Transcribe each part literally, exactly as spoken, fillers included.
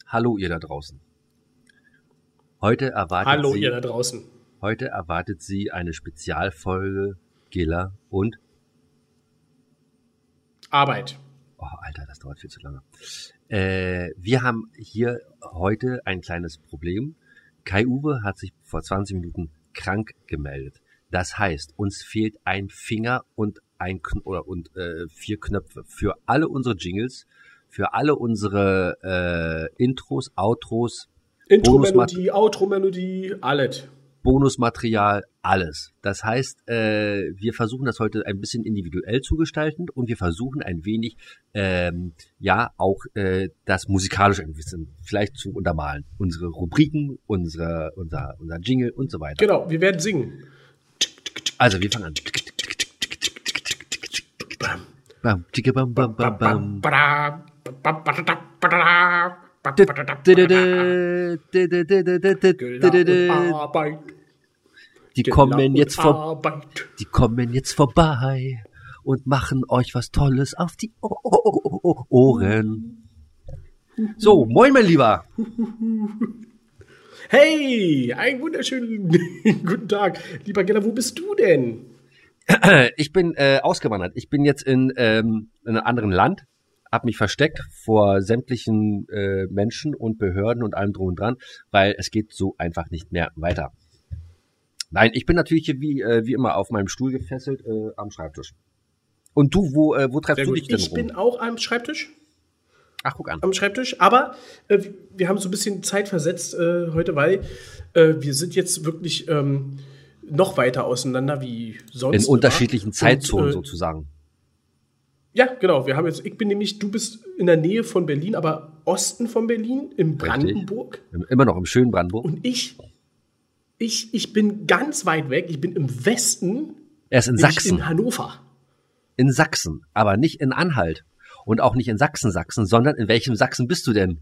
Hallo ihr da draußen. Heute erwartet Hallo Sie, ihr da draußen. Heute erwartet Sie eine Spezialfolge Giller und Arbeit. Oh, Alter, das dauert viel zu lange. Äh, wir haben hier heute ein kleines Problem. Kai-Uwe hat sich vor zwanzig Minuten krank gemeldet. Das heißt, uns fehlt ein Finger und ein Kn- oder und äh, vier Knöpfe für alle unsere Jingles, für alle unsere äh, Intros, Outros, Intro-Melodie, Outro-Melodie, alles. Bonusmaterial, alles. Das heißt, äh, wir versuchen das heute ein bisschen individuell zu gestalten und wir versuchen ein wenig, ähm, ja, auch äh, das musikalisch ein bisschen vielleicht zu untermalen. Unsere Rubriken, unsere, unser, unser Jingle und so weiter. Genau, wir werden singen. Also, wir fangen an. Bam, ticke, bam, bam, bam, bam. Die kommen jetzt vor, die kommen jetzt vorbei und machen euch was Tolles auf die Ohren. So, moin, mein Lieber. Hey, einen wunderschönen guten Tag. Lieber Geller, wo bist du denn? Ich bin äh, ausgewandert. Ich bin jetzt in, ähm, in einem anderen Land, hab mich versteckt vor sämtlichen äh, Menschen und Behörden und allem drum und dran, weil es geht so einfach nicht mehr weiter. Nein, ich bin natürlich hier wie, äh, wie immer auf meinem Stuhl gefesselt äh, am Schreibtisch. Und du, wo, äh, wo treibst du dich denn ich rum? Ich bin auch am Schreibtisch. Ach, guck an. Am Schreibtisch, aber äh, wir haben so ein bisschen Zeit versetzt äh, heute, weil äh, wir sind jetzt wirklich ähm, noch weiter auseinander wie sonst. In unterschiedlichen Zeitzonen und, äh, sozusagen. Ja, genau. Wir haben jetzt, ich bin nämlich, du bist in der Nähe von Berlin, aber Osten von Berlin, in Brandenburg. Richtig. Immer noch im schönen Brandenburg. Und ich, ich, ich bin ganz weit weg. Ich bin im Westen. Er ist in Sachsen. In Hannover. In Sachsen, aber nicht in Anhalt. Und auch nicht in Sachsen-Sachsen, sondern in welchem Sachsen bist du denn?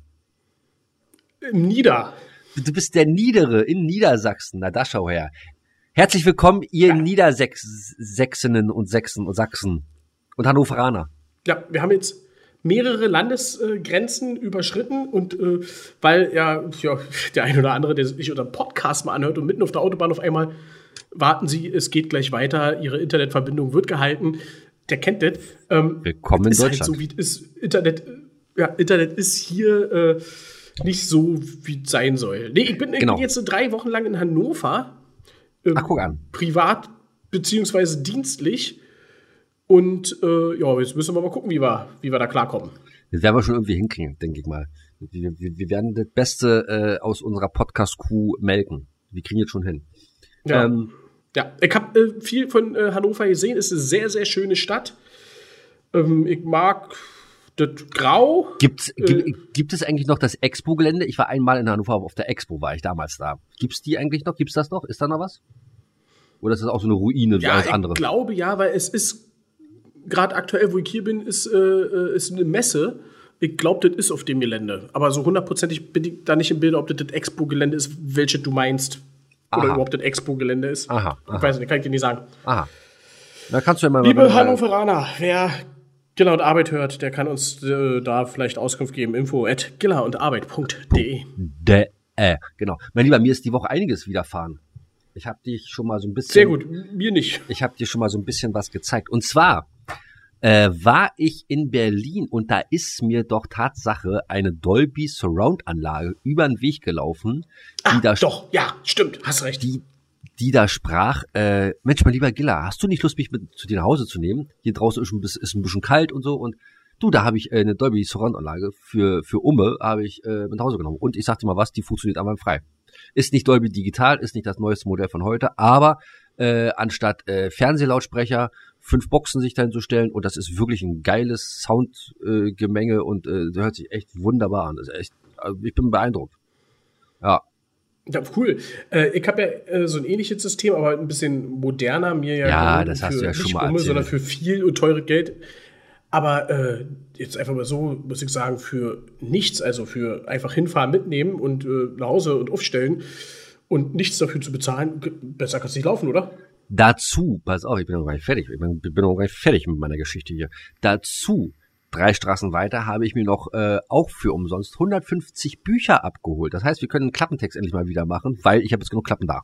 Im Nieder. Du bist der Niedere in Niedersachsen. Na, da schau her. Herzlich willkommen, ihr ja. Niedersächsinnen und Sächsen und Sachsen und Hannoveraner. Ja, wir haben jetzt mehrere Landesgrenzen überschritten und äh, weil ja, ja der ein oder andere, der sich unseren Podcast mal anhört und mitten auf der Autobahn auf einmal warten Sie, es geht gleich weiter, Ihre Internetverbindung wird gehalten. Der kennt das. Ähm, Willkommen in ist Deutschland. Halt so wie es ist. Internet, ja, Internet ist hier äh, nicht so, wie es sein soll. Nee, ich bin, ich genau. bin jetzt so drei Wochen lang in Hannover. Ähm, Ach, guck an. Privat beziehungsweise dienstlich. Und äh, ja, jetzt müssen wir mal gucken, wie wir, wie wir da klarkommen. Das werden wir schon irgendwie hinkriegen, denke ich mal. Wir, wir, wir werden das Beste äh, aus unserer Podcast-Crew melken. Wir kriegen jetzt schon hin. Ja. Ähm, Ja, ich habe äh, viel von äh, Hannover gesehen. Es ist eine sehr, sehr schöne Stadt. Ähm, ich mag das Grau. Gibt's, äh, gibt, gibt es eigentlich noch das Expo-Gelände? Ich war einmal in Hannover, auf der Expo war ich damals da. Gibt's die eigentlich noch? Gibt's das noch? Ist da noch was? Oder ist das auch so eine Ruine wie ja, alles andere? Ich glaube ja, weil es ist, gerade aktuell, wo ich hier bin, ist, äh, ist eine Messe. Ich glaube, das ist auf dem Gelände. Aber so hundertprozentig bin ich da nicht im Bild, ob das das Expo-Gelände ist, welches du meinst. Oder Aha. überhaupt das Expo-Gelände ist. Aha, aha. Ich weiß nicht, kann ich dir nicht sagen. Aha. Da kannst du ja mal... Liebe mal, Hannoveraner, wer Giller und Arbeit hört, der kann uns äh, da vielleicht Auskunft geben. Info at giller und arbeit punkt de. De, äh, genau. Mein Lieber, mir ist die Woche einiges widerfahren. Ich habe dich schon mal so ein bisschen... Sehr gut, mir nicht. Ich habe dir schon mal so ein bisschen was gezeigt. Und zwar äh, war ich in Berlin und da ist mir doch Tatsache eine Dolby Surround Anlage über den Weg gelaufen. Ah, die da doch, ja, stimmt, hast recht. Die, die da sprach, äh, Mensch, mein lieber Giller, hast du nicht Lust, mich mit zu dir nach Hause zu nehmen? Hier draußen ist ein bisschen, ist ein bisschen kalt und so. Und du, da habe ich äh, eine Dolby Surround Anlage für für Umme, habe ich äh, mit nach Hause genommen. Und ich sag dir mal was, die funktioniert einwandfrei. Ist nicht Dolby Digital, ist nicht das neueste Modell von heute, aber äh, anstatt äh, Fernsehlautsprecher fünf Boxen sich dahin zu stellen und das ist wirklich ein geiles Soundgemenge äh, und äh, das hört sich echt wunderbar an. Das ist echt, also ich bin beeindruckt. Ja. Ja, cool. Äh, ich habe ja äh, so ein ähnliches System, aber ein bisschen moderner. Mir ja, ja das hast du ja schon mal Umme, erzählt. Sondern für viel und teure Geld. Aber äh, jetzt einfach mal so, muss ich sagen, für nichts, also für einfach hinfahren, mitnehmen und äh, nach Hause und aufstellen und nichts dafür zu bezahlen, besser kann es nicht laufen, oder? Dazu, pass auf, ich bin noch gar nicht fertig, ich bin, bin noch gar nicht fertig mit meiner Geschichte hier. Dazu drei Straßen weiter habe ich mir noch äh, auch für umsonst hundertfünfzig Bücher abgeholt. Das heißt, wir können einen Klappentext endlich mal wieder machen, weil ich habe jetzt genug Klappen da.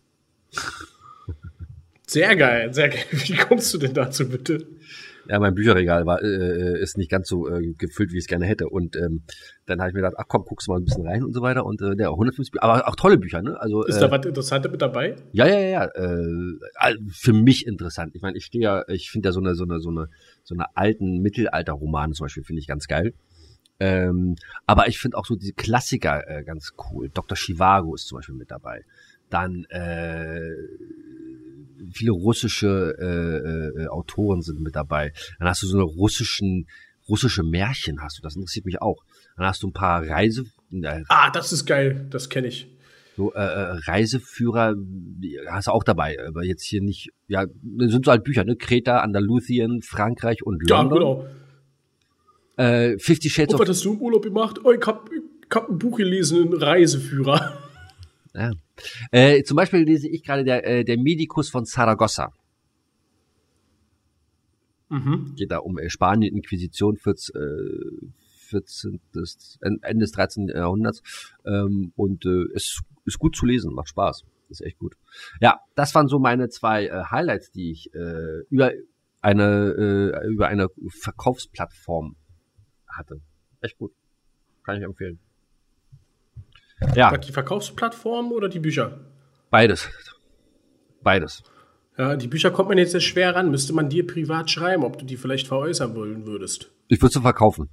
Sehr geil, sehr geil. Wie kommst du denn dazu, bitte? Ja, mein Bücherregal war äh, ist nicht ganz so äh, gefüllt, wie ich es gerne hätte. Und ähm, dann habe ich mir gedacht, ach komm, guckst du mal ein bisschen rein und so weiter. Und äh, ja, hundertfünfzig Bücher, aber auch tolle Bücher, ne? Also ist äh, da was Interessantes mit dabei? Ja, ja, ja, ja. Äh, für mich interessant. Ich meine, ich stehe ja, ich finde ja so eine, so eine, so eine, so eine alten Mittelalter-Romane zum Beispiel finde ich ganz geil. Ähm, aber ich finde auch so diese Klassiker äh, ganz cool. Doktor Zhivago ist zum Beispiel mit dabei. Dann äh, viele russische äh, äh, Autoren sind mit dabei. Dann hast du so eine russischen, russische Märchen hast du. Das interessiert mich auch. Dann hast du ein paar Reise. Äh, ah, das ist geil. Das kenne ich. So äh, Reiseführer hast du auch dabei, aber jetzt hier nicht. Ja, das sind so halt Bücher, ne? Kreta, Andalusien, Frankreich und London. Ja, genau. Äh, Fifty Shades of... Was hast du im Urlaub gemacht? Oh, ich hab, ich hab ein Buch gelesen, ein Reiseführer. Ja. Äh, zum Beispiel lese ich gerade der, äh, der Medikus von Saragossa. Mhm. Geht da um äh, Spanien, Inquisition, vierzehn, das Ende des dreizehnten Jahrhunderts. Ähm, und äh, es ist gut zu lesen, macht Spaß. Ist echt gut. Ja, das waren so meine zwei äh, Highlights, die ich äh, über eine äh, über eine Verkaufsplattform hatte. Echt gut. Kann ich empfehlen. Ja. Die Verkaufsplattform oder die Bücher? Beides. Beides. Ja, die Bücher kommt man jetzt sehr schwer ran. Müsste man dir privat schreiben, ob du die vielleicht veräußern wollen würdest. Ich würde sie verkaufen.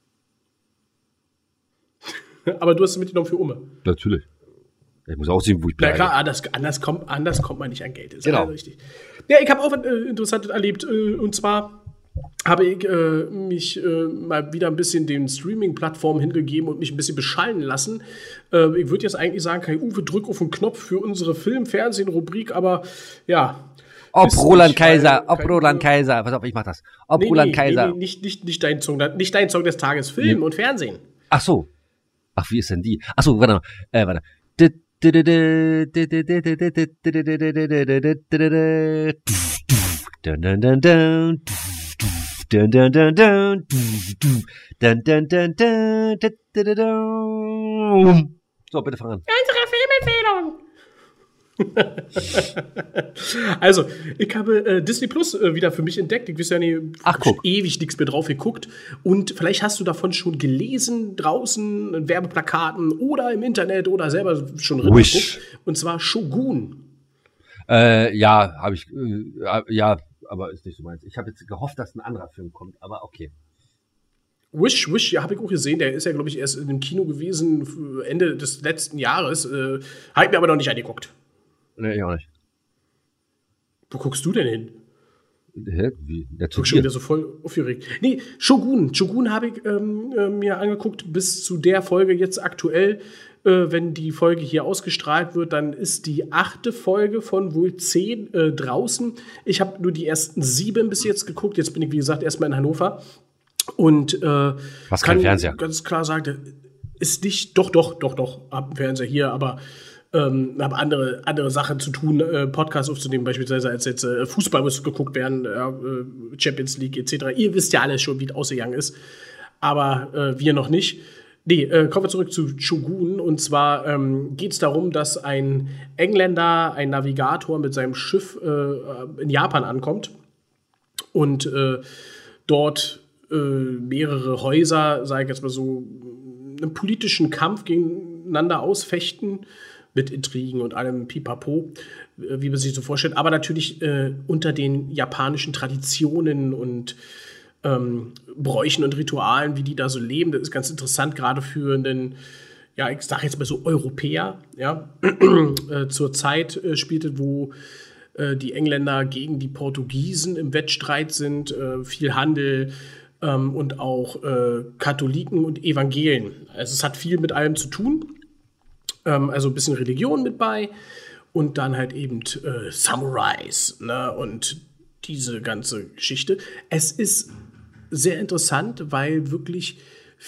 Aber du hast sie mitgenommen für Umme. Natürlich. Ich muss auch sehen, wo ich bleibe. Ja klar, anders, anders, kommt, anders kommt man nicht an Geld. Das ist genau. Richtig. Ja, ich habe auch was äh, Interessantes erlebt. Äh, und zwar habe ich äh, mich äh, mal wieder ein bisschen den Streaming-Plattformen hingegeben und mich ein bisschen beschallen lassen. Äh, ich würde jetzt eigentlich sagen, Kai Uwe, drück auf den Knopf für unsere Film-Fernsehen-Rubrik, aber ja. Ob Roland nicht, Kaiser, ob Roland Kaiser, pass auf, ich mach das. Ob nee, Roland nee, Kaiser. Nee, nee, nicht, nicht, nicht, dein Song, nicht dein Song des Tages, Film nee. und Fernsehen. Ach so. Ach, wie ist denn die? Ach so, warte mal. Äh, warte. Dun, dun, dun, dun, dun, dun, dun, dun, dun. So, bitte fang an. Unsere Filmempfehlung. Also, ich habe äh, Disney Plus äh, wieder für mich entdeckt. Ich weiß ja nicht, Ach, guck. ewig nichts mehr drauf geguckt. Und vielleicht hast du davon schon gelesen, draußen in Werbeplakaten oder im Internet oder selber schon reingeguckt. Und zwar Shogun. Äh, ja, habe ich, äh, ja, aber ist nicht so meins. Ich habe jetzt gehofft, dass ein anderer Film kommt, aber okay. Wish, Wish, ja, habe ich auch gesehen. Der ist ja, glaube ich, erst in dem Kino gewesen Ende des letzten Jahres. Äh, habe ich mir aber noch nicht angeguckt. Nee, ich auch nicht. Wo guckst du denn hin? Hä? Wie? Der ich bin schon wieder so voll aufgeregt. Nee, Shogun. Shogun habe ich ähm, äh, mir angeguckt bis zu der Folge jetzt aktuell. Äh, wenn die Folge hier ausgestrahlt wird, dann ist die achte Folge von wohl zehn äh, draußen. Ich habe nur die ersten sieben bis jetzt geguckt. Jetzt bin ich, wie gesagt, erstmal in Hannover. Und äh, Was kann Fernseher? Ganz klar sagen, ist nicht, doch, doch, doch, doch, hab einen Fernseher hier, aber ähm, habe andere, andere Sachen zu tun, äh, Podcasts aufzunehmen, beispielsweise als jetzt äh, Fußball muss geguckt werden, äh, Champions League et cetera. Ihr wisst ja alles schon, wie es ausgegangen ist, aber äh, wir noch nicht. Nee, äh, kommen wir zurück zu Shogun. Und zwar ähm, geht es darum, dass ein Engländer, ein Navigator mit seinem Schiff äh, in Japan ankommt und äh, dort äh, mehrere Häuser, sage ich jetzt mal so, einen politischen Kampf gegeneinander ausfechten, mit Intrigen und allem Pipapo, wie man sich so vorstellt, aber natürlich äh, unter den japanischen Traditionen und ähm, Bräuchen und Ritualen, wie die da so leben. Das ist ganz interessant, gerade für einen, ja, ich sage jetzt mal so Europäer, ja, äh, zur Zeit äh, spielte, wo äh, die Engländer gegen die Portugiesen im Wettstreit sind, äh, viel Handel ähm, und auch äh, Katholiken und Evangelien. Also es hat viel mit allem zu tun. Also ein bisschen Religion mit bei und dann halt eben äh, Samurais, ne, und diese ganze Geschichte. Es ist sehr interessant, weil wirklich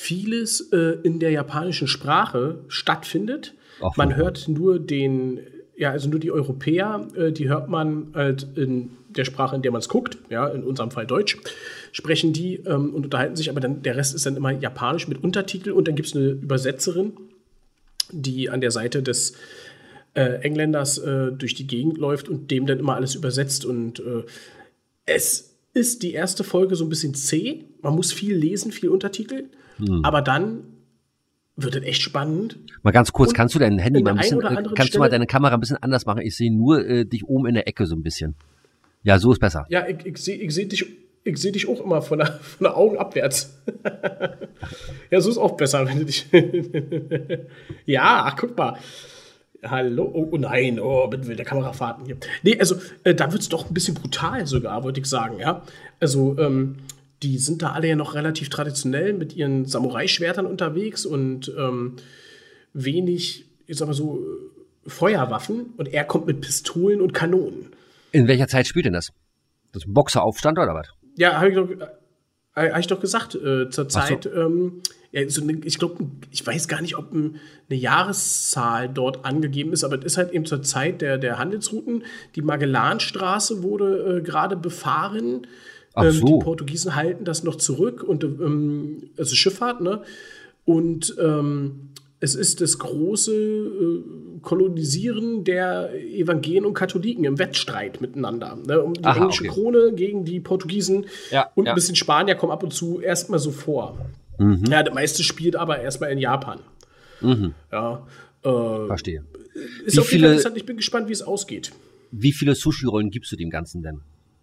vieles äh, in der japanischen Sprache stattfindet. Ach, man hört nur den ja, also nur die Europäer, äh, die hört man halt in der Sprache, in der man es guckt, ja, in unserem Fall Deutsch, sprechen die ähm, und unterhalten sich, aber dann der Rest ist dann immer japanisch mit Untertitel und dann gibt es eine Übersetzerin, die an der Seite des äh, Engländers äh, durch die Gegend läuft und dem dann immer alles übersetzt und äh, es ist die erste Folge so ein bisschen zäh, man muss viel lesen, viel Untertitel, hm. aber dann wird das echt spannend. Mal ganz kurz, und kannst du dein Handy mal ein bisschen, ein kannst Stelle, du mal deine Kamera ein bisschen anders machen? Ich sehe nur äh, dich oben in der Ecke so ein bisschen. Ja, so ist besser. Ja, ich, ich sehe ich seh dich, ich seh dich auch immer von der, von der Augen abwärts. Ja, so ist auch besser, wenn du dich. Ja, ach, guck mal. Hallo, oh, oh nein, oh, mit wilder Kamerafahrten hier. Nee, also, äh, da wird es doch ein bisschen brutal sogar, wollte ich sagen, ja. Also, ähm, die sind da alle ja noch relativ traditionell mit ihren Samurai-Schwertern unterwegs und ähm, wenig, ich sag mal so, Feuerwaffen. Und er kommt mit Pistolen und Kanonen. In welcher Zeit spielt denn das? Das Boxeraufstand oder was? Ja, habe ich doch, äh, hab ich doch gesagt. Äh, zur Zeit, so. ähm, ja, so eine, ich glaube, ich weiß gar nicht, ob ein, eine Jahreszahl dort angegeben ist, aber es ist halt eben zur Zeit der, der Handelsrouten. Die Magellanstraße wurde äh, gerade befahren. Ach so. Die Portugiesen halten das noch zurück und ähm, also Schifffahrt, ne? Und ähm, es ist das große äh, Kolonisieren der Evangelien und Katholiken im Wettstreit miteinander, ne? Um die Aha, englische okay. Krone gegen die Portugiesen ja, und ja. ein bisschen Spanier kommen ab und zu erstmal so vor. Mhm. Ja, das meiste spielt aber erstmal in Japan. Mhm. Ja, äh, verstehe. Ist wie auf jeden viele, Fall interessant. Ich bin gespannt, wie es ausgeht. Wie viele Sushi-Rollen gibst du dem Ganzen denn?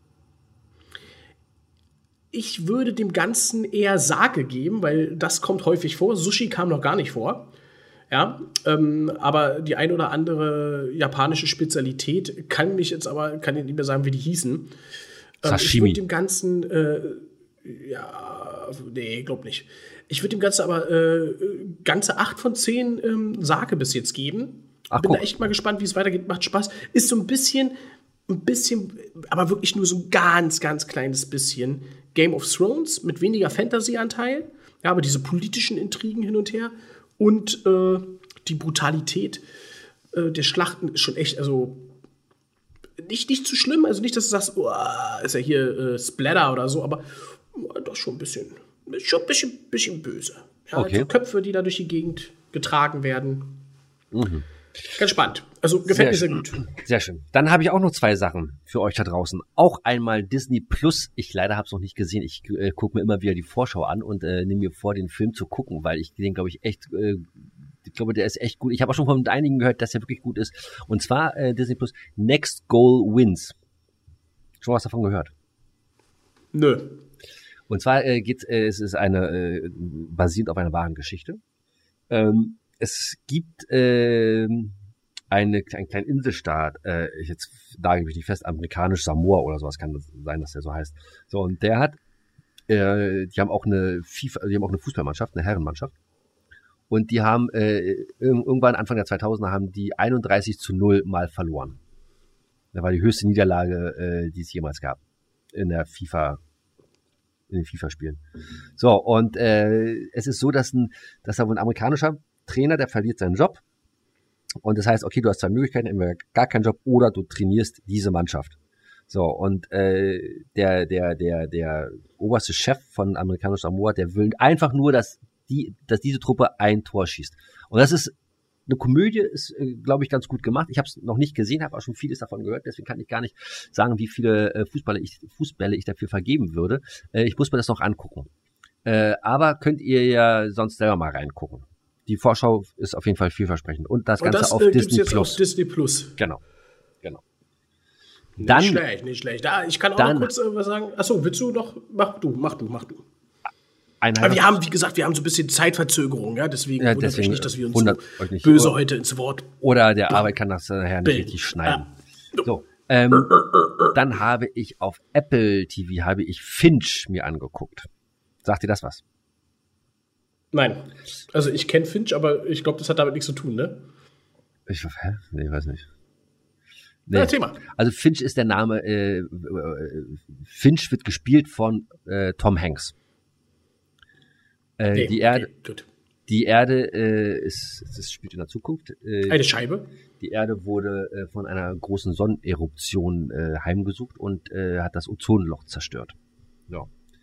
Ich würde dem Ganzen eher Sake geben, weil das kommt häufig vor. Sushi kam noch gar nicht vor. Ja, ähm, aber die ein oder andere japanische Spezialität kann mich jetzt aber, kann ich nicht mehr sagen, wie die hießen. Ähm, Sashimi. Ich würde dem Ganzen, äh, ja, nee, glaub nicht. Ich würde dem Ganzen aber äh, ganze acht von zehn ähm, Sake bis jetzt geben. Ach, bin guck. da echt mal gespannt, wie es weitergeht. Macht Spaß. Ist so ein bisschen, ein bisschen, aber wirklich nur so ein ganz, ganz kleines bisschen Game of Thrones mit weniger Fantasy-Anteil, ja, aber diese politischen Intrigen hin und her und äh, die Brutalität äh, der Schlachten ist schon echt, also nicht, nicht zu schlimm, also nicht, dass du sagst, oh, ist ja hier äh, Splatter oder so, aber oh, das schon ein bisschen, schon ein bisschen, bisschen böse. Ja, okay. Die Köpfe, die da durch die Gegend getragen werden. Mhm. Ganz spannend. Also gefällt mir sehr gut. Sehr schön. Dann habe ich auch noch zwei Sachen für euch da draußen. Auch einmal Disney Plus. Ich leider habe es noch nicht gesehen. Ich äh, gucke mir immer wieder die Vorschau an und äh, nehme mir vor, den Film zu gucken, weil ich den, glaube ich, echt, äh, ich glaube, der ist echt gut. Ich habe auch schon von einigen gehört, dass der wirklich gut ist. Und zwar äh, Disney Plus Next Goal Wins. Schon was davon gehört? Nö. Und zwar äh, geht äh, es ist eine äh, basiert auf einer wahren Geschichte. Ähm, Es gibt äh, eine, einen kleinen Inselstaat, äh, ich jetzt da gebe ich nicht fest, amerikanisch Samoa oder sowas kann das sein, dass der so heißt. So, und der hat, äh, die haben auch eine FIFA, die haben auch eine Fußballmannschaft, eine Herrenmannschaft. Und die haben äh, irgendwann Anfang der zweitausender haben die einunddreißig zu null mal verloren. Das war die höchste Niederlage, äh, die es jemals gab in der FIFA, in den FIFA-Spielen. So, und äh, es ist so, dass ein, dass da wohl ein amerikanischer Trainer, der verliert seinen Job. Und das heißt, okay, du hast zwei Möglichkeiten, entweder gar keinen Job oder du trainierst diese Mannschaft. So, und äh, der, der, der, der oberste Chef von amerikanisch Samoa, der will einfach nur, dass die, dass diese Truppe ein Tor schießt. Und das ist eine Komödie, ist, äh, glaube ich, ganz gut gemacht. Ich habe es noch nicht gesehen, habe auch schon vieles davon gehört, deswegen kann ich gar nicht sagen, wie viele äh, Fußballer ich, Fußbälle ich dafür vergeben würde. Äh, ich muss mir das noch angucken. Äh, aber könnt ihr ja sonst selber mal reingucken. Die Vorschau ist auf jeden Fall vielversprechend. Und das Und Ganze das, auf äh, Disney jetzt Plus. Auf Disney Plus. Genau. Genau. Nicht Dann, schlecht, nicht schlecht. Ah, ich kann auch dann, noch kurz äh, was sagen. Achso, willst du noch? Mach du, mach du, mach du. Aber wir haben, wie gesagt, wir haben so ein bisschen Zeitverzögerung, ja, deswegen ja, wundert deswegen euch nicht, dass wir uns wundert so euch nicht. böse Oder, heute ins Wort oder der Arbeit kann das nachher nicht bilden. richtig schneiden. Ja. So, ähm, dann habe ich auf Apple T V habe ich Finch mir angeguckt. Sagt dir das was? Nein. Also ich kenne Finch, aber ich glaube, das hat damit nichts zu tun, ne? Ich, hä? Nee, weiß nicht. Nee. Ja, Thema. Also Finch ist der Name, äh, Finch wird gespielt von äh, Tom Hanks. Äh, nee, die Erde, okay, gut. Die Erde äh, ist, das spielt in der Zukunft. Äh, Eine Scheibe? Die Erde wurde äh, von einer großen Sonneneruption äh, heimgesucht und äh, hat das Ozonloch zerstört. Ja.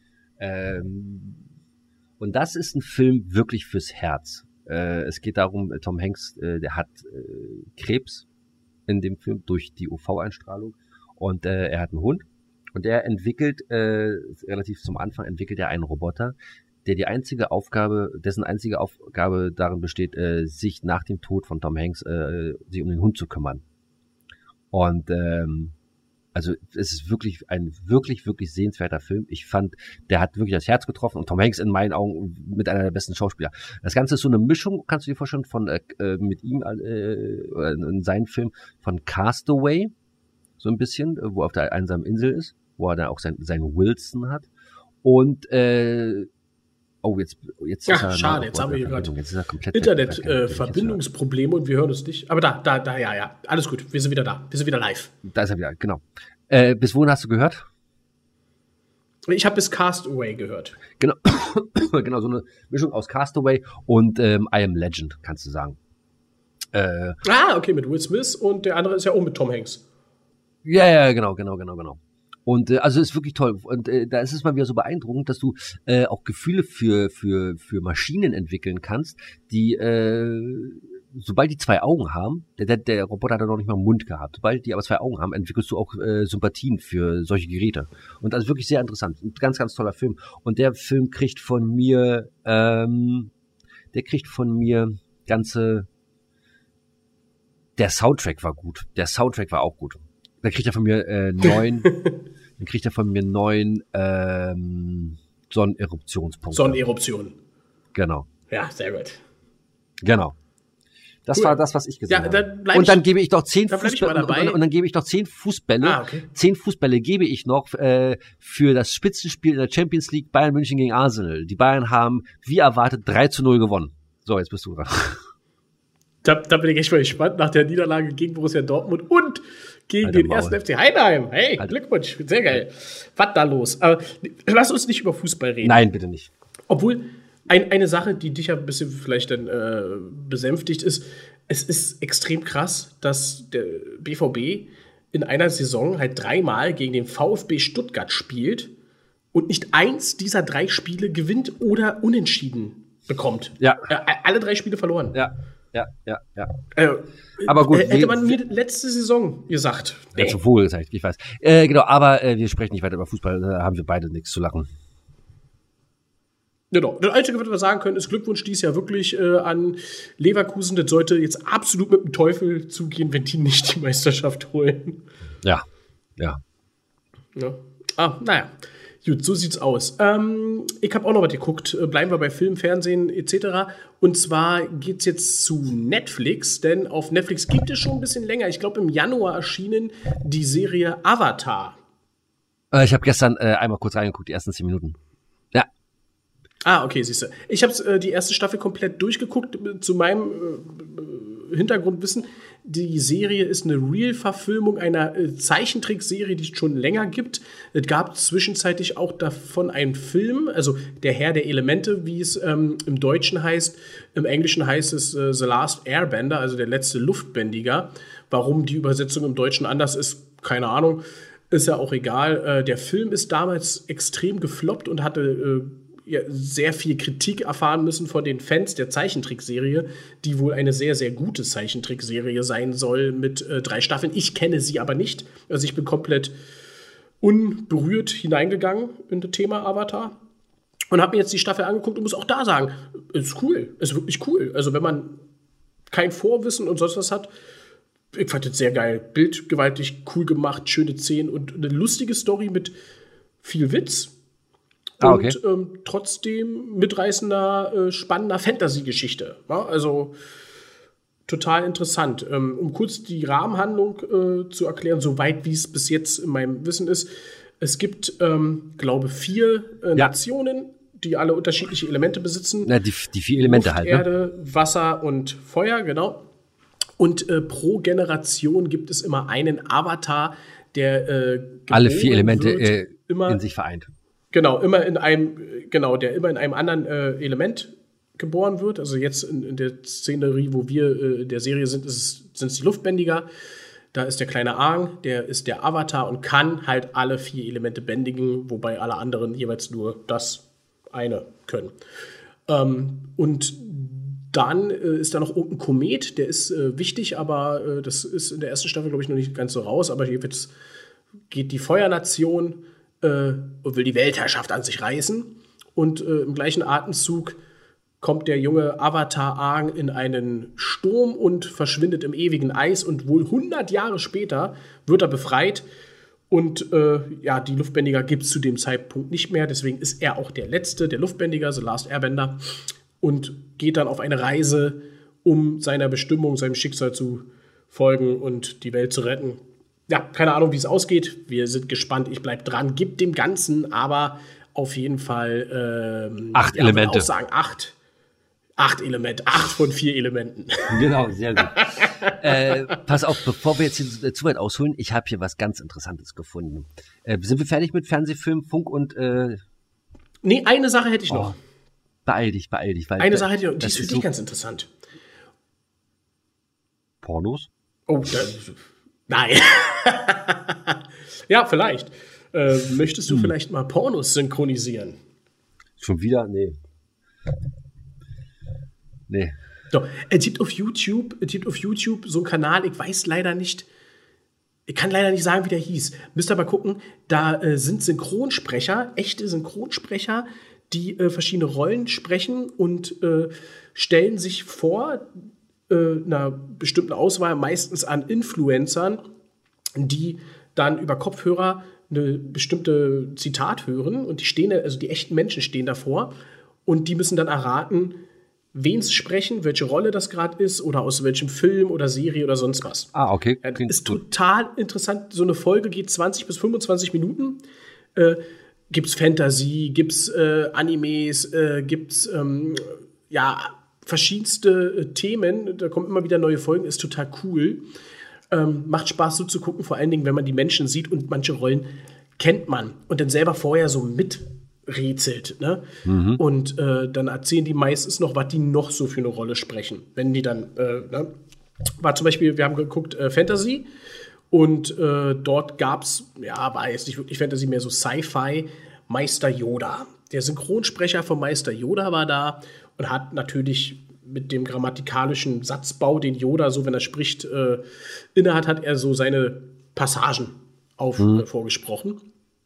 Ähm, und das ist ein Film wirklich fürs Herz. Äh, es geht darum, Tom Hanks, äh, der hat äh, Krebs in dem Film durch die U V-Einstrahlung und äh, er hat einen Hund und er entwickelt, äh, relativ zum Anfang entwickelt er einen Roboter, der die einzige Aufgabe, dessen einzige Aufgabe darin besteht, äh, sich nach dem Tod von Tom Hanks äh, sich um den Hund zu kümmern. Und ähm, also es ist wirklich ein wirklich, wirklich sehenswerter Film. Ich fand, der hat wirklich das Herz getroffen und Tom Hanks in meinen Augen mit einer der besten Schauspieler. Das Ganze ist so eine Mischung, kannst du dir vorstellen, von äh, mit ihm äh, in seinem Film von Castaway, so ein bisschen, wo er auf der einsamen Insel ist, wo er dann auch sein, seinen Wilson hat. Und äh, oh, jetzt, jetzt ja, ist er schade, jetzt haben wir hier gerade Internet-Verbindungsprobleme äh, und wir hören uns nicht. Aber da, da, da, ja, ja, alles gut, wir sind wieder da, wir sind wieder live. Da ist er wieder, genau. Äh, bis wohin hast du gehört? Ich habe bis Castaway gehört. Genau, genau, so eine Mischung aus Castaway und ähm, I Am Legend, kannst du sagen. Äh, ah, okay, mit Will Smith und der andere ist ja auch mit Tom Hanks. Ja, ja, genau, genau, genau, genau. Und äh, also ist wirklich toll. Und äh, da ist es mal wieder so beeindruckend, dass du äh, auch Gefühle für für für Maschinen entwickeln kannst, die äh, sobald die zwei Augen haben, der, der, der Roboter hat ja noch nicht mal einen Mund gehabt, sobald die aber zwei Augen haben, entwickelst du auch äh, Sympathien für solche Geräte. Und das ist wirklich sehr interessant. Ein ganz, ganz toller Film. Und der Film kriegt von mir, ähm, der kriegt von mir ganze, der Soundtrack war gut. Der Soundtrack war auch gut. Da kriegt er von mir äh, neun, dann kriegt er von mir neun ähm, Sonneneruptionspunkte. Sonneneruption. Genau. Ja, sehr gut. Genau. Das cool. war das, was ich gesehen ja, habe. Dann und dann ich, gebe ich noch zehn dann Fußbälle und, und, und dann gebe ich noch zehn Fußbälle. Ah, okay. Zehn Fußbälle gebe ich noch äh, für das Spitzenspiel in der Champions League Bayern München gegen Arsenal. Die Bayern haben, wie erwartet, drei zu null gewonnen. So, jetzt bist du dran. Da, da bin ich echt mal gespannt nach der Niederlage gegen Borussia Dortmund und gegen Alter, den Maul. ersten F C Heidenheim. Hey, Alter. Glückwunsch, sehr geil. Was da los? Aber lass uns nicht über Fußball reden. Nein, bitte nicht. Obwohl, ein, eine Sache, die dich ja ein bisschen vielleicht dann äh, besänftigt ist, es ist extrem krass, dass der B V B in einer Saison halt dreimal gegen den VfB Stuttgart spielt und nicht eins dieser drei Spiele gewinnt oder unentschieden bekommt. Ja. Äh, alle drei Spiele verloren. Ja. Ja, ja, ja. Äh, aber gut. Hätte man mir letzte Saison gesagt. Nee. Ja, wohl gesagt, ich weiß. Äh, genau, aber äh, wir sprechen nicht weiter über Fußball, da haben wir beide nichts zu lachen. Genau. Das Einzige, was wir sagen können, ist Glückwunsch dies Jahr wirklich äh, an Leverkusen. Das sollte jetzt absolut mit dem Teufel zugehen, wenn die nicht die Meisterschaft holen. Ja, ja. ja. Ah, naja. Gut, so sieht's aus. Ähm, ich habe auch noch was geguckt. Bleiben wir bei Film, Fernsehen et cetera. Und zwar geht's jetzt zu Netflix, denn auf Netflix gibt es schon ein bisschen länger. Ich glaube, im Januar erschienen die Serie Avatar. Äh, ich habe gestern äh, einmal kurz reingeguckt, die ersten zehn Minuten. Ja. Ah, okay, siehst du. Ich habe äh, die erste Staffel komplett durchgeguckt. Zu meinem äh, Hintergrundwissen, die Serie ist eine Real-Verfilmung einer äh, Zeichentrickserie, die es schon länger gibt. Es gab zwischenzeitlich auch davon einen Film, also Der Herr der Elemente, wie es ähm, im Deutschen heißt. Im Englischen heißt es äh, The Last Airbender, also der letzte Luftbändiger. Warum die Übersetzung im Deutschen anders ist, keine Ahnung. Ist ja auch egal. Äh, der Film ist damals extrem gefloppt und hatte äh, ja, sehr viel Kritik erfahren müssen von den Fans der Zeichentrickserie, die wohl eine sehr, sehr gute Zeichentrickserie sein soll mit äh, drei Staffeln. Ich kenne sie aber nicht. Also ich bin komplett unberührt hineingegangen in das Thema Avatar und habe mir jetzt die Staffel angeguckt und muss auch da sagen, ist cool, ist wirklich cool. Also wenn man kein Vorwissen und sonst was hat, ich fand das sehr geil. Bildgewaltig, cool gemacht, schöne Szenen und eine lustige Story mit viel Witz. Ah, okay. Und ähm, trotzdem mitreißender, äh, spannender Fantasy-Geschichte. Ja? Also total interessant. Ähm, um kurz die Rahmenhandlung äh, zu erklären, soweit wie es bis jetzt in meinem Wissen ist. Es gibt, ähm, glaube vier äh, ja. Nationen, die alle unterschiedliche Elemente besitzen. Na, die, die vier Elemente Luft, halt. Ne? Erde, Wasser und Feuer, genau. Und äh, pro Generation gibt es immer einen Avatar, der äh, alle vier Elemente äh, immer in sich vereint. Genau, immer in einem, genau, der immer in einem anderen äh, Element geboren wird. Also jetzt in, in der Szenerie, wo wir äh, in der Serie sind, sind es die Luftbändiger. Da ist der kleine Aang, der ist der Avatar und kann halt alle vier Elemente bändigen, wobei alle anderen jeweils nur das eine können. Ähm, und dann äh, ist da noch ein Komet, der ist äh, wichtig, aber äh, das ist in der ersten Staffel, glaube ich, noch nicht ganz so raus. Aber hier wird's, geht die Feuernation äh, und will die Weltherrschaft an sich reißen. Und äh, im gleichen Atemzug kommt der junge Avatar Aang in einen Sturm und verschwindet im ewigen Eis. Und wohl hundert Jahre später wird er befreit. Und äh, ja, die Luftbändiger gibt es zu dem Zeitpunkt nicht mehr. Deswegen ist er auch der Letzte, der Luftbändiger, The Last Airbender. Und geht dann auf eine Reise, um seiner Bestimmung, seinem Schicksal zu folgen und die Welt zu retten. Ja, keine Ahnung, wie es ausgeht. Wir sind gespannt. Ich bleib dran. Gib dem Ganzen aber auf jeden Fall ähm, acht ja, Elemente. Ich würde auch sagen, acht. Acht Elemente. Acht von vier Elementen. Genau, sehr gut. äh, pass auf, bevor wir jetzt hier zu weit ausholen, ich habe hier was ganz Interessantes gefunden. Äh, sind wir fertig mit Fernsehfilm, Funk und äh Nee, eine Sache hätte ich oh, noch. Beeil dich, beeil dich. Weil eine Sache hätte ich noch. Die ist für ist dich so ganz interessant. Pornos? Oh, das, nein. Ja, vielleicht. Äh, möchtest du hm. vielleicht mal Pornos synchronisieren? Schon wieder? Nee. Nee. Doch, es gibt auf YouTube, es gibt auf YouTube so einen Kanal, ich weiß leider nicht, ich kann leider nicht sagen, wie der hieß. Müsst ihr aber gucken, da äh, sind Synchronsprecher, echte Synchronsprecher, die äh, verschiedene Rollen sprechen und äh, stellen sich vor äh, einer bestimmten Auswahl, meistens an Influencern, die dann über Kopfhörer eine bestimmte Zitat hören und die stehen, also die echten Menschen stehen davor und die müssen dann erraten, wen sie sprechen, welche Rolle das gerade ist oder aus welchem Film oder Serie oder sonst was. Ah, okay. Ja, ist total interessant. So eine Folge geht zwanzig bis fünfundzwanzig Minuten. Äh, gibt's Fantasy, gibt's äh, Animes, äh, gibt's ähm, ja verschiedenste äh, Themen. Da kommen immer wieder neue Folgen. Ist total cool. Ähm, macht Spaß so zu gucken, vor allen Dingen, wenn man die Menschen sieht und manche Rollen kennt man und dann selber vorher so miträtselt. Ne? Mhm. Und äh, dann erzählen die meistens noch, was die noch so für eine Rolle sprechen. Wenn die dann, äh, ne? War zum Beispiel, wir haben geguckt äh, Fantasy und äh, dort gab's, ja, war jetzt nicht wirklich Fantasy, mehr so Sci-Fi, Meister Yoda. Der Synchronsprecher von Meister Yoda war da und hat natürlich mit dem grammatikalischen Satzbau, den Yoda, so wenn er spricht, äh, innehat, hat er so seine Passagen auf, mhm. äh, vorgesprochen.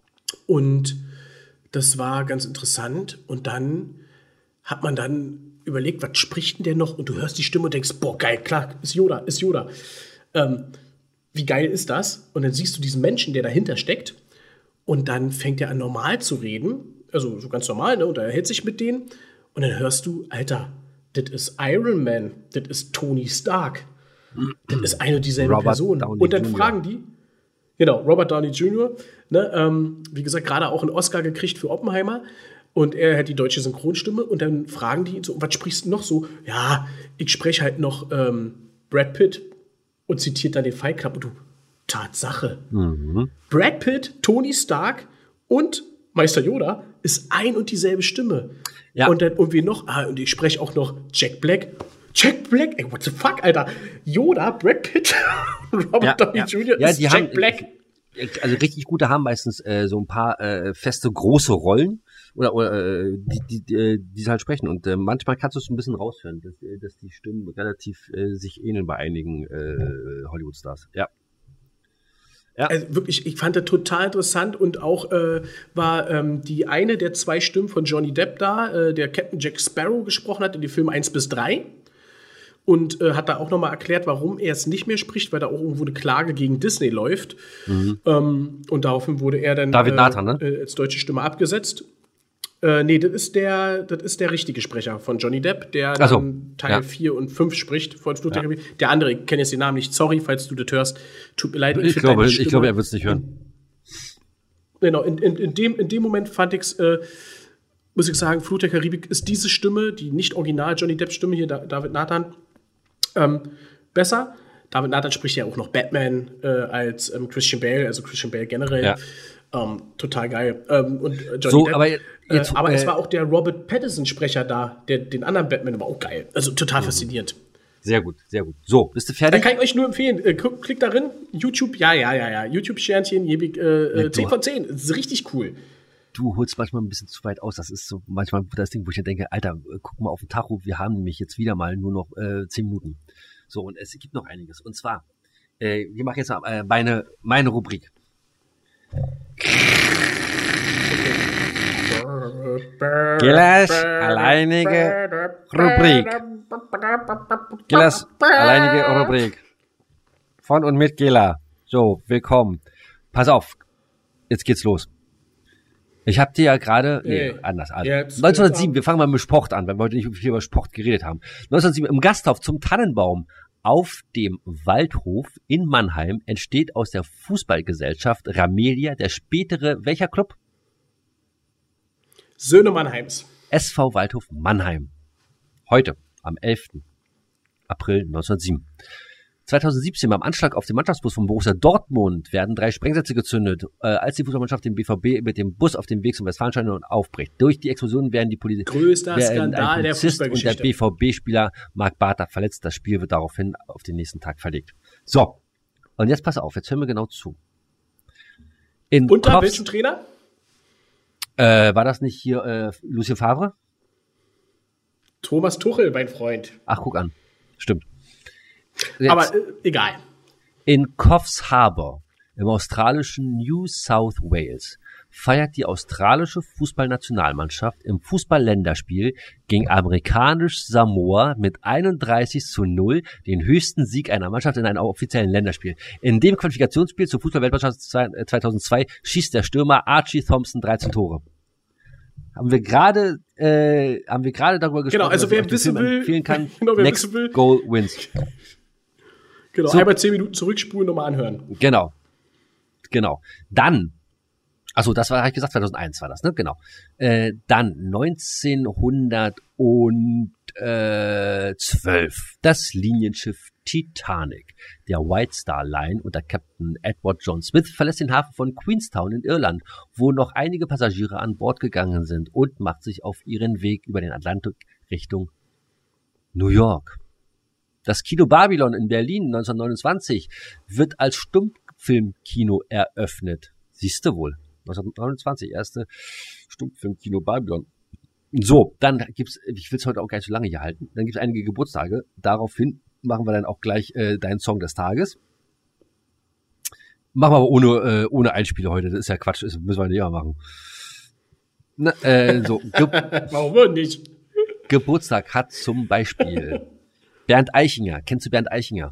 Und das war ganz interessant. Und dann hat man dann überlegt, was spricht denn der noch? Und du hörst die Stimme und denkst, boah, geil, klar, ist Yoda, ist Yoda. Ähm, wie geil ist das? Und dann siehst du diesen Menschen, der dahinter steckt. Und dann fängt er an, normal zu reden. Also so ganz normal, ne? Und er hält sich mit denen. Und dann hörst du, Alter, das ist Iron Man, das ist Tony Stark. Das ist eine und dieselbe Robert Person. Downey und dann Junior fragen die, genau, Robert Downey Junior, ne, ähm, wie gesagt, gerade auch einen Oscar gekriegt für Oppenheimer. Und er hat die deutsche Synchronstimme. Und dann fragen die ihn so, was sprichst du noch so? Ja, ich spreche halt noch ähm, Brad Pitt und zitiert dann den Fight Club. Und du, Tatsache. Mhm. Brad Pitt, Tony Stark und Meister Yoda ist ein und dieselbe Stimme. Ja. Und dann irgendwie noch, ah, und ich spreche auch noch Jack Black. Jack Black, ey, what the fuck, Alter? Yoda, Brad Pitt, Robert ja, Downey ja. Junior Ja, ist die Jack haben, Black. Also richtig gute haben meistens äh, so ein paar äh, feste, große Rollen oder, oder äh, die, die, die, die sie halt sprechen. Und äh, manchmal kannst du es ein bisschen raushören, dass, dass die Stimmen relativ äh, sich ähneln bei einigen äh, Hollywood-Stars. Ja. Ja. Also wirklich, ich fand das total interessant und auch äh, war ähm, die eine der zwei Stimmen von Johnny Depp da, äh, der Captain Jack Sparrow gesprochen hat in den Filmen eins bis drei und äh, hat da auch nochmal erklärt, warum er es nicht mehr spricht, weil da auch irgendwo eine Klage gegen Disney läuft. Mhm. Ähm, und daraufhin wurde er dann David Nathan, ne? äh, als deutsche Stimme abgesetzt. Äh, nee, das ist der, das ist der richtige Sprecher von Johnny Depp, der Ach so. dann Teil Ja. vier und fünf spricht von Fluch der Ja. Karibik. Der andere, ich kenne jetzt den Namen nicht, sorry, falls du das hörst. Tut mir leid. Ich find glaube, deine ich Stimme- glaube, er wird es nicht hören. Genau, in, in, in, dem, in dem Moment fand ich's, äh, muss ich sagen, Fluch der Karibik ist diese Stimme, die nicht original Johnny Depp Stimme hier, Da- David Nathan, ähm, besser. David Nathan spricht ja auch noch Batman äh, als ähm, Christian Bale, also Christian Bale generell. Ja. Ähm, total geil. Ähm, und Johnny So, Depp, aber jetzt, äh, aber äh, es war auch der Robert Pattinson-Sprecher da, der den anderen Batman war auch geil. Also total mhm. faszinierend. Sehr gut, sehr gut. So, bist du fertig? Da kann ich euch nur empfehlen, äh, klick darin, YouTube, ja, ja, ja, ja, YouTube-Sternchen, Jebig, äh, ja, zehn von zehn, das ist richtig cool. Du holst manchmal ein bisschen zu weit aus, das ist so manchmal das Ding, wo ich dann denke, Alter, guck mal auf den Tacho, wir haben nämlich jetzt wieder mal nur noch äh, zehn Minuten. So, und es gibt noch einiges. Und zwar, äh, wir machen jetzt mal äh, meine, meine Rubrik. Gillas alleinige Rubrik. Gillas alleinige Rubrik. Von und mit Gilla. So, willkommen. Pass auf, jetzt geht's los. Ich hab dir ja gerade, nee, nee, anders an. neunzehnhundertsieben, wir fangen mal mit Sport an, weil wir heute nicht viel über Sport geredet haben. neunzehnhundertsieben im Gasthof zum Tannenbaum auf dem Waldhof in Mannheim entsteht aus der Fußballgesellschaft Ramelia der spätere, welcher Club? Söhne Mannheims. S V Waldhof Mannheim. Heute, am elften April neunzehnhundertsieben. zweitausendsiebzehn beim Anschlag auf den Mannschaftsbus von Borussia Dortmund werden drei Sprengsätze gezündet, äh, als die Fußballmannschaft den B V B mit dem Bus auf dem Weg zum Westfalenstadion aufbricht. Durch die Explosion werden die Polizei größter Skandal der Fußballgeschichte und der B V B-Spieler Marc Barter verletzt. Das Spiel wird daraufhin auf den nächsten Tag verlegt. So, und jetzt pass auf, jetzt hören wir genau zu. In Unter Kopf, welchem Trainer? Äh, war das nicht hier äh, Lucien Favre? Thomas Tuchel, mein Freund. Ach, guck an. Stimmt. Jetzt. Aber äh, egal. In Coffs Harbour im australischen New South Wales feiert die australische Fußballnationalmannschaft im Fußball-Länderspiel gegen amerikanisch Samoa mit einunddreißig zu null den höchsten Sieg einer Mannschaft in einem offiziellen Länderspiel. In dem Qualifikationsspiel zur Fußball-Weltmeisterschaft zweitausendzwei schießt der Stürmer Archie Thompson dreizehn Tore. Haben wir gerade äh, haben wir gerade darüber gesprochen, genau, also wer wissen will, empfehlen kann, genau, wer Next wissen will, Goal wins. Genau, so. Einmal zehn Minuten zurückspulen, nochmal anhören. Genau, genau. Dann, also das war, habe ich gesagt, zweitausendeins war das, ne? Genau. Äh, dann neunzehnhundertzwölf das Linienschiff Titanic, der White Star Line unter Captain Edward John Smith verlässt den Hafen von Queenstown in Irland, wo noch einige Passagiere an Bord gegangen sind und macht sich auf ihren Weg über den Atlantik Richtung New York. Das Kino Babylon in Berlin neunzehnhundertneunundzwanzig wird als Stummfilmkino eröffnet. Siehst du wohl. neunzehnhundertneunundzwanzig, erste Stummfilmkino Babylon. So, dann gibt's, ich will es heute auch gar nicht so lange hier halten, dann gibt's einige Geburtstage. Daraufhin machen wir dann auch gleich äh, deinen Song des Tages. Machen wir aber ohne, äh, ohne Einspieler heute. Das ist ja Quatsch, das müssen wir nicht immer machen. Na, äh, so. Warum nicht? Geburtstag hat zum Beispiel Bernd Eichinger. Kennst du Bernd Eichinger?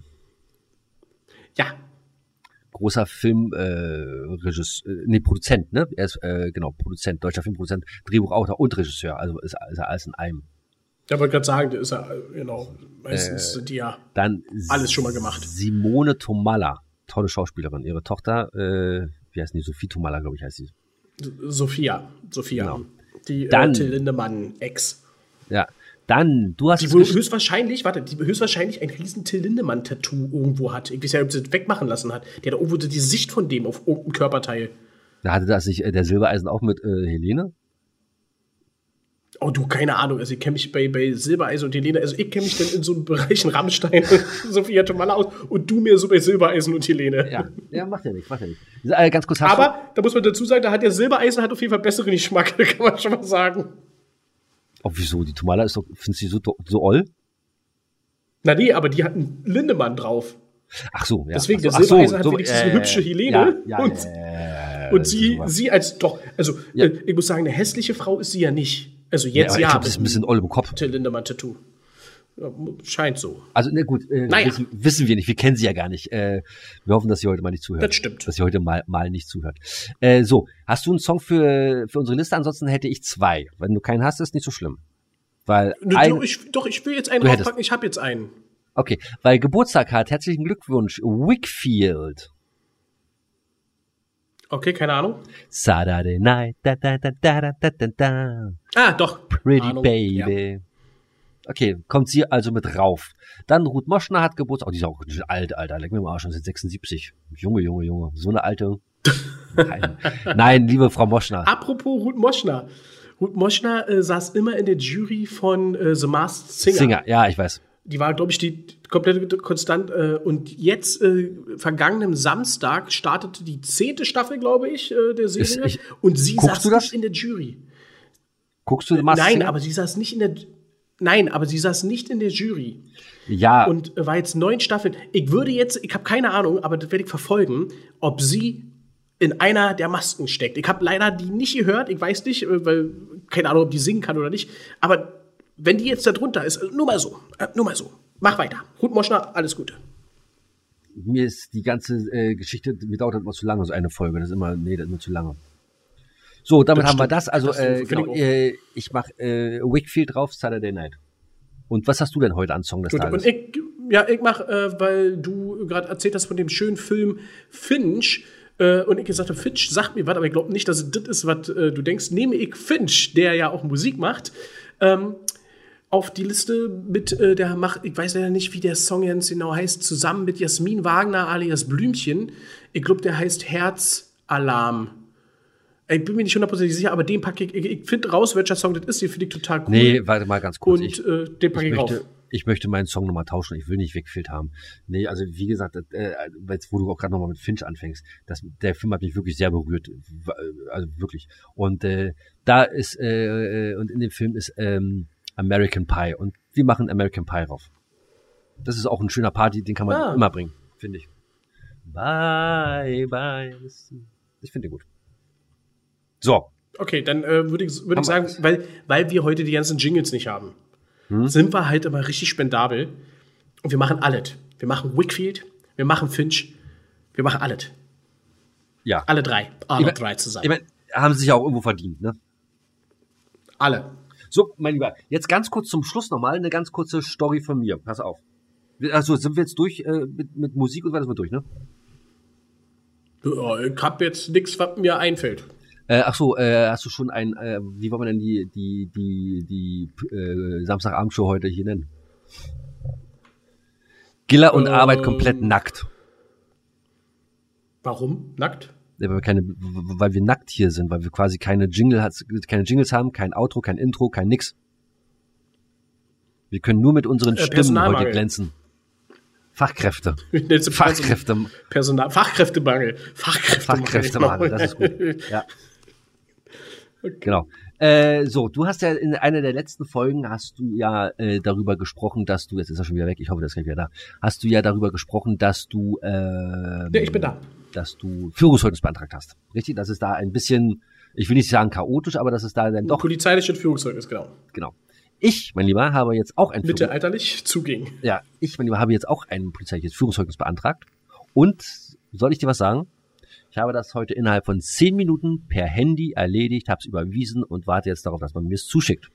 Ja. Großer Filmregisseur, äh, nee, Produzent, ne? Er ist, äh, genau, Produzent, deutscher Filmproduzent, Drehbuchautor und Regisseur. Also ist, ist er alles in einem. Ja, wollte gerade sagen, der ist ja, genau, meistens sind die ja dann alles schon mal gemacht. Simone Tomalla, tolle Schauspielerin. Ihre Tochter, äh, wie heißt die? Sophie Tomalla, glaube ich, heißt sie. Sophia, Sophia. Genau. Die dann, äh, Till Lindemann-Ex. Ja, dann, du hast die wohl höchstwahrscheinlich, warte, die höchstwahrscheinlich ein riesen Till Lindemann-Tattoo irgendwo hat. Ich weiß ja, ob sie das wegmachen lassen hat. Der hat irgendwo die Sicht von dem auf irgendeinem Körperteil. Da hatte das nicht äh, der Silbereisen auch mit äh, Helene? Oh, du, keine Ahnung. Also ich kenne mich bei, bei Silbereisen und Helene, also ich kenne mich dann in so einem Bereichen Rammstein und Sophia Tomalla aus und du mir so bei Silbereisen und Helene. Ja, ja macht ja nicht, macht ja nicht. Äh, ganz kurz, aber, du? da muss man dazu sagen, da hat der Silbereisen hat auf jeden Fall besseren Geschmack, kann man schon mal sagen. Oh, wieso? Die Tomalla ist doch, findest du die so, so oll? Na nee, aber die hat einen Lindemann drauf. Ach so, ja. Deswegen, so, der Silbereisen so, hat so, wenigstens äh, eine hübsche Helene. Ja, ja, und äh, und sie, sie als, doch, also ja. äh, ich muss sagen, eine hässliche Frau ist sie ja nicht. Also jetzt ja. ja ich glaube, das ist ein bisschen oll im Kopf. Till Lindemann-Tattoo. Ja, scheint so. Also, ne, gut, äh, naja. wissen, wissen wir nicht, wir kennen sie ja gar nicht. Äh, wir hoffen, dass sie heute mal nicht zuhört. Das stimmt. Dass sie heute mal, mal nicht zuhört. Äh, so, hast du einen Song für, für unsere Liste? Ansonsten hätte ich zwei. Wenn du keinen hast, ist nicht so schlimm. Weil ne, ein, doch, ich, doch, ich will jetzt einen draufpacken, ich habe jetzt einen. Okay, weil Geburtstag hat, herzlichen Glückwunsch, Wickfield. Okay, keine Ahnung. Saturday night, da, da, da, da, da, da, da. Ah, doch. Pretty Ahnung. baby. Okay, kommt sie also mit rauf. Dann Ruth Moschner hat Geburtstag. Oh, die ist auch alt, Alter. Leck mir mal schon seit sechsundsiebzig. Junge, Junge, Junge. So eine alte. Nein, Nein liebe Frau Moschner. Apropos Ruth Moschner. Ruth Moschner äh, saß immer in der Jury von äh, The Masked Singer. Singer, ja, ich weiß. Die war, glaube ich, die komplette konstant. Äh, und jetzt, äh, vergangenen Samstag, startete die zehnte Staffel, glaube ich, äh, der Serie. Ist, ich, und sie guckst saß du das? nicht in der Jury. Guckst du The Masked Nein, Singer? aber sie saß nicht in der Nein, aber sie saß nicht in der Jury. Ja. Und äh, war jetzt neun Staffeln. Ich würde jetzt, ich habe keine Ahnung, aber das werde ich verfolgen, ob sie in einer der Masken steckt. Ich habe leider die nicht gehört. Ich weiß nicht, äh, weil keine Ahnung, ob die singen kann oder nicht. Aber wenn die jetzt da drunter ist, äh, nur mal so, äh, nur mal so. Mach weiter. Ruth Moschner, alles Gute. Mir ist die ganze äh, Geschichte, mir dauert das immer zu lange, so eine Folge. Das ist immer, nee, das ist immer zu lange. So, damit Das haben wir stimmt. das. Also, Das äh, finde genau, ich äh, ich mache äh, Wakefield drauf, Saturday Night. Und was hast du denn heute an Song des Gut, Tages? und ich, ja, ich mach, äh, weil du gerade erzählt hast von dem schönen Film Finch, äh, und ich gesagt habe, Finch sagt mir was, aber ich glaube nicht, dass es das ist, was äh, du denkst. Nehme ich Finch, der ja auch Musik macht, ähm, auf die Liste mit, äh, der macht, ich weiß ja nicht, wie der Song jetzt genau heißt, zusammen mit Jasmin Wagner alias Blümchen. Ich glaube, der heißt Herzalarm. Ich bin mir nicht hundertprozentig sicher, aber den packe ich, ich, ich finde raus, welcher Song das ist, den finde ich total cool. Nee, warte mal ganz kurz. Und ich, äh, den packe ich, ich rauf. möchte, ich möchte meinen Song nochmal tauschen. Ich will nicht Wakefield haben. Nee, also wie gesagt, äh, jetzt, wo du auch gerade nochmal mit Finch anfängst, das, der Film hat mich wirklich sehr berührt. Also wirklich. Und äh, da ist, äh, und in dem Film ist ähm, American Pie. Und wir machen American Pie rauf. Das ist auch ein schöner Party, den kann man Ah. immer bringen, finde ich. Bye, bye. Ich finde den gut. So. Okay, dann äh, würde ich, würd Haben ich wir sagen, alles. weil, weil wir heute die ganzen Jingles nicht haben, Hm? sind wir halt immer richtig spendabel. Und wir machen alles. Wir machen Wakefield, wir machen Finch, wir machen alles. Ja. Alle drei. Alle Ich mein- drei zusammen. Ich meine, haben sie sich ja auch irgendwo verdient, ne? alle. So, mein Lieber, jetzt ganz kurz zum Schluss nochmal eine ganz kurze Story von mir. Pass auf. Also sind wir jetzt durch äh, mit, mit Musik und weiter sind wir durch, ne? Ja, ich hab jetzt nichts, was mir einfällt. Äh, ach so, äh, hast du schon ein, äh, wie wollen wir denn die die die die äh, Samstagabendshow heute hier nennen? Giller und Ähm. Arbeit komplett nackt. Warum? Nackt? Ja, Weil wir keine, weil wir nackt hier sind, weil wir quasi keine Jingle, keine Jingles haben, kein Outro, kein Intro, kein nix. Wir können nur mit unseren Äh, Stimmen Personalmangel. heute glänzen. Fachkräfte. Jetzt Fachkräfte. Personal, Fachkräftemangel. Fachkräftemangel. Fachkräftemangel, das ist gut. Ja. Genau. Äh, so, du hast ja in einer der letzten Folgen hast du ja äh, darüber gesprochen, dass du, jetzt ist er schon wieder weg, ich hoffe, der ist gleich wieder da, hast du ja darüber gesprochen, dass du, äh, Ja, ich bin da. dass du Führungszeugnis beantragt hast. Richtig? Das ist da ein bisschen, ich will nicht sagen chaotisch, aber das ist da dann doch, Polizeiliches Führungszeugnis, genau. genau. Ich, mein Lieber, habe jetzt auch ein Führungs- Mittelalterlich zuging. ja, ich, mein Lieber, habe jetzt auch ein polizeiliches Führungszeugnis beantragt. Und, soll ich dir was sagen? Ich habe das heute innerhalb von zehn Minuten per Handy erledigt, habe es überwiesen und warte jetzt darauf, dass man mir es zuschickt.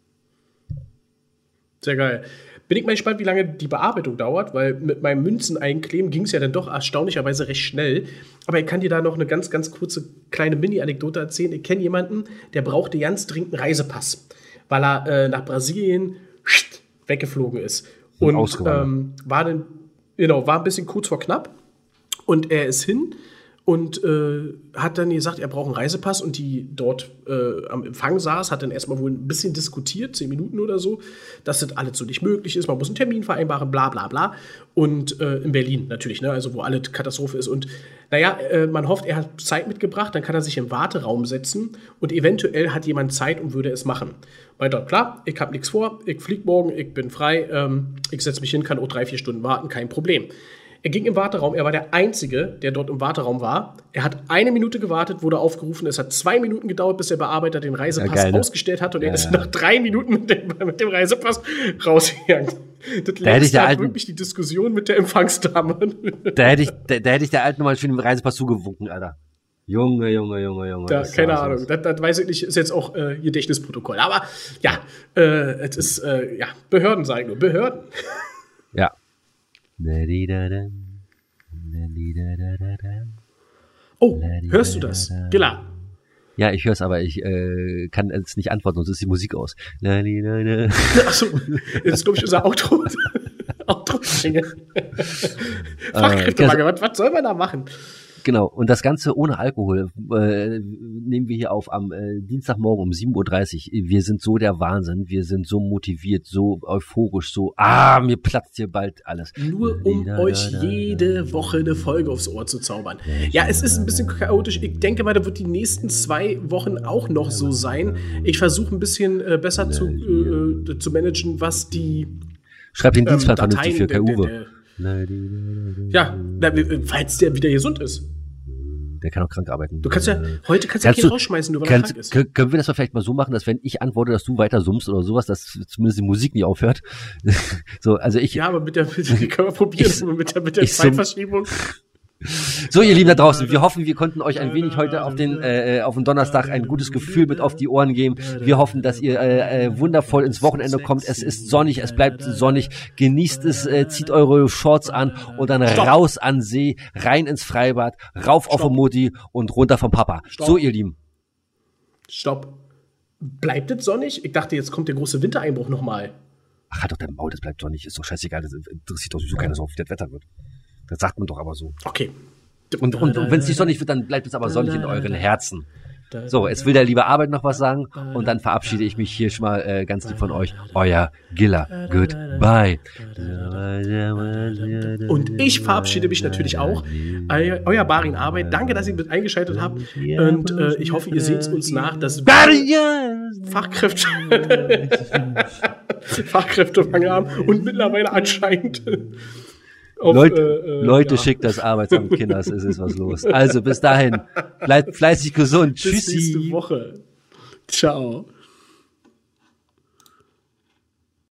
Sehr geil. Bin ich mal gespannt, wie lange die Bearbeitung dauert, weil mit meinem Münzen einkleben ging es ja dann doch erstaunlicherweise recht schnell. Aber ich kann dir da noch eine ganz, ganz kurze kleine Mini-Anekdote erzählen. Ich kenne jemanden, der brauchte ganz dringend einen Reisepass, weil er äh, nach Brasilien weggeflogen ist. Und Und ausgewandert. ähm, war dann, genau, war ein bisschen kurz vor knapp. Und er ist hin und äh, hat dann gesagt, er braucht einen Reisepass, und die dort äh, am Empfang saß, hat dann erstmal wohl ein bisschen diskutiert, zehn Minuten oder so, dass das alles so nicht möglich ist, man muss einen Termin vereinbaren, bla bla bla. Und äh, in Berlin natürlich, ne, also wo alle Katastrophe ist. Und naja, äh, man hofft, er hat Zeit mitgebracht, dann kann er sich im Warteraum setzen und eventuell hat jemand Zeit und würde es machen. Weiter, klar, ich habe nichts vor, ich fliege morgen, ich bin frei, ähm, ich setze mich hin, kann auch drei, vier Stunden warten, kein Problem. Er ging im Warteraum, er war der Einzige, der dort im Warteraum war. Er hat eine Minute gewartet, wurde aufgerufen. Es hat zwei Minuten gedauert, bis der Bearbeiter den Reisepass Ja, geil, ne? ausgestellt hat. Und er Ja, ist ja. nach drei Minuten mit dem, mit dem Reisepass rausgegangen. Das hätte ich letzte der hat alten- wirklich die Diskussion mit der Empfangsdame. Da hätte ich, da, da hätte ich der Alten nochmal schön den Reisepass zugewunken, Alter. Junge, Junge, Junge, Junge. Da, das ist keine ja Ahnung, was. das, das weiß ich nicht, ist jetzt auch äh, Gedächtnisprotokoll. Aber ja, äh, es ist, äh, ja, Behörden, sage ich nur, Behörden. Ja. Da-di-da-da. Da-di-da-da-da-da. Oh, hörst du das? Gilla, Ja, ich höre es, aber ich äh, kann jetzt nicht antworten, sonst ist die Musik aus. Na, na, na. Achso, das ist, glaube ich, unser Outro. Outro-Jingle. Fachkräftemangel, was, was soll man da machen? Genau, und das Ganze ohne Alkohol äh, nehmen wir hier auf am äh, Dienstagmorgen um sieben Uhr dreißig. Wir sind so der Wahnsinn, wir sind so motiviert, so euphorisch, so, ah, mir platzt hier bald alles. Nur um da, euch da, da, jede da, Woche eine Folge aufs Ohr zu zaubern. Ja, es ist ein bisschen chaotisch. Ich denke mal, da wird die nächsten zwei Wochen auch noch so sein. Ich versuche ein bisschen äh, besser zu, äh, zu managen, was die Schreib den Dienstplan ähm, vernünftig für Kai Uwe. Ja, falls der wieder gesund ist. Der kann auch krank arbeiten. Du kannst ja, heute kannst du ja keinen rausschmeißen, nur weil kannst, er krank ist. Können wir das mal vielleicht mal so machen, dass wenn ich antworte, dass du weiter summst oder sowas, dass zumindest die Musik nicht aufhört? So, also ich. Ja, aber mit der, mit, können wir probieren, ich, mit der, mit der Zeitverschiebung. So, ihr Lieben da draußen, wir hoffen, wir konnten euch ein wenig heute auf den äh, auf den Donnerstag ein gutes Gefühl mit auf die Ohren geben. Wir hoffen, dass ihr äh, äh, wundervoll ins Wochenende kommt. Es ist sonnig, es bleibt sonnig. Genießt es, äh, zieht eure Shorts an und dann Stopp. raus an See, rein ins Freibad, rauf Stopp. auf die Mutti und runter vom Papa. Stopp. So, ihr Lieben. Stopp. Bleibt es sonnig? Ich dachte, jetzt kommt der große Wintereinbruch nochmal. Ach, halt doch dein Maul, das bleibt sonnig. Ist doch scheißegal, das interessiert doch sowieso keiner so, wie das Wetter wird. Das sagt man doch aber so. Okay. Und, und, und wenn es nicht sonnig wird, dann bleibt es aber sonnig in euren Herzen. So, jetzt will der liebe Arbeit noch was sagen und dann verabschiede ich mich hier schon mal äh, ganz lieb von euch. Euer Giller. Goodbye. Und ich verabschiede mich natürlich auch. Eu, euer Barin Arbeit. Danke, dass ihr mit eingeschaltet habt. Und äh, ich hoffe, ihr seht uns nach, dass Fachkräfte Fachkräftemangel haben und mittlerweile anscheinend Auf, Leute, äh, äh, Leute ja. schickt das Arbeitsamt, Kinders, es ist was los. Also bis dahin, bleibt fleißig gesund. Bis Tschüssi. nächste Woche. Ciao.